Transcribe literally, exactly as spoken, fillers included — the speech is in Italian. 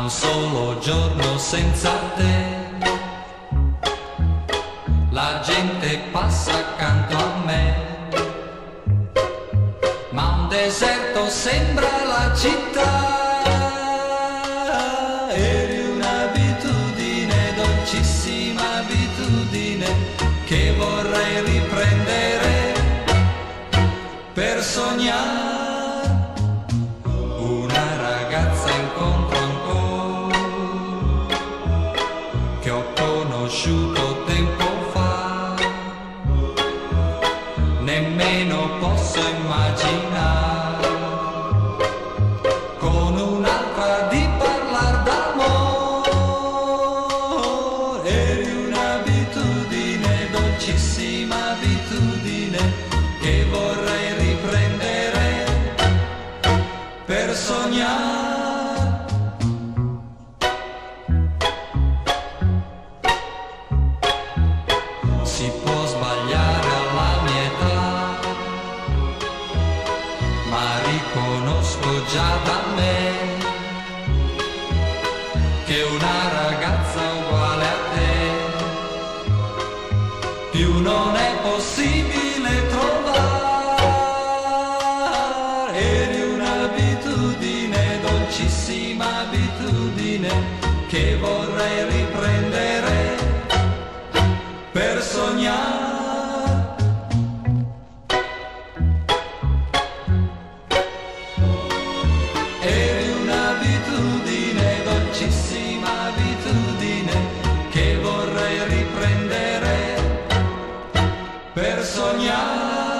un solo giorno senza te. La gente passa accanto a me, ma un deserto sembra la città. Eri un'abitudine, dolcissima abitudine, che vorrei riprendere per sognare. Una ragazza incontro ancora, che ho conosciuto tempo fa, nemmeno posso immaginare con un'altra di parlar d'amore. Eri un'abitudine, dolcissima abitudine, che vorrei riprendere per sognare. Si può sbagliare alla mia età, ma riconosco già da me che una ragazza uguale a te più non è possibile trovare. Eri un'abitudine, dolcissima abitudine, che vorrei riprendere per sognare. Eri un'abitudine, dolcissima abitudine, che vorrei riprendere per sognare.